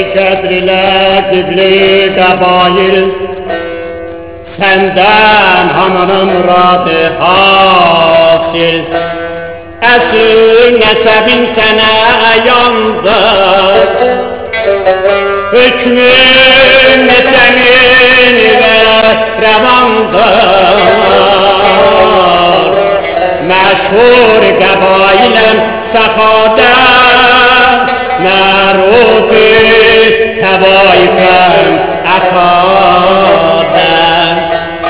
qədrilə qibli qəbail, səndən hamının muradı hasil. Əsil nəsəbin sənə əyandır, hükmün sənin və rəvandır.